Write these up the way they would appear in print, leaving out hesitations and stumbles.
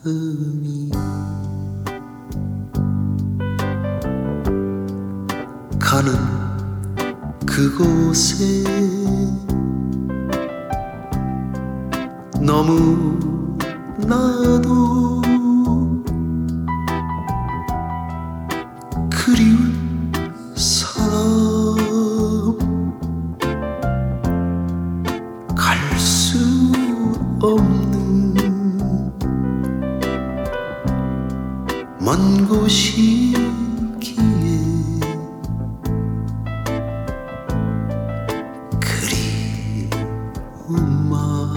마음이 가는 그곳에 너무나도 그리운 사람 갈 수 없는 먼 곳이기에 그리운 말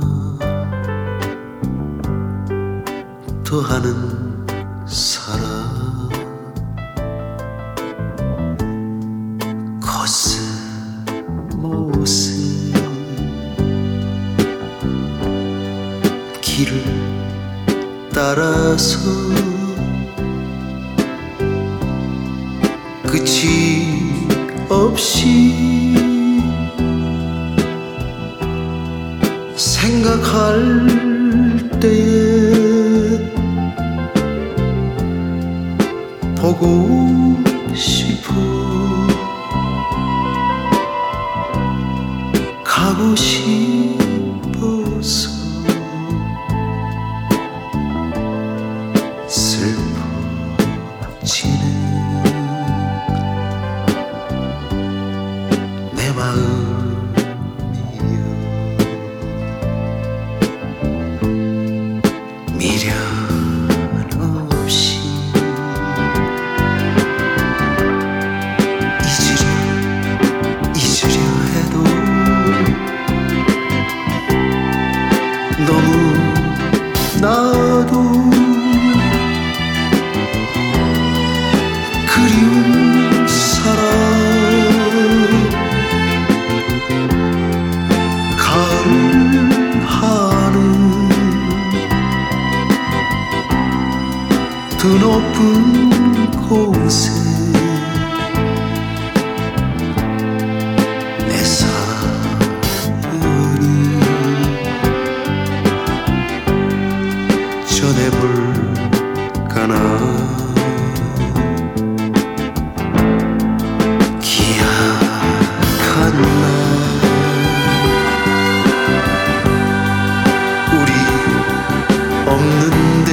더하는 사람 코스모스 길을 따라서 끝이 없이 생각할 때에 보고 싶어 가고 싶어서 슬퍼지는 내 마음이여 미련 없이 잊으려 해도 너무 나도 그리운 사람 가을 하늘 드높은 곳에 내 사연을 전해볼까나 우리 없는데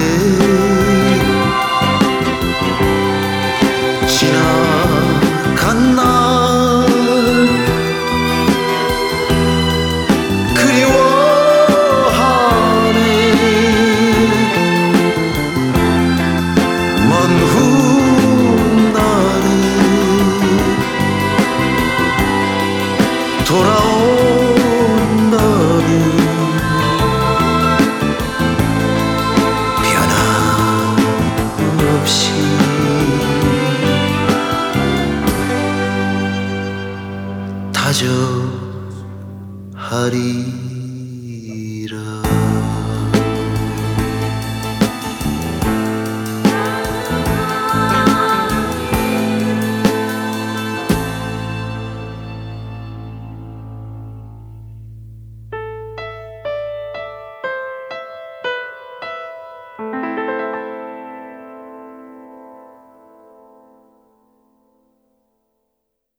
지나간 날 그리워하네 먼 훗날에 돌아온다면 변함없이 다져하리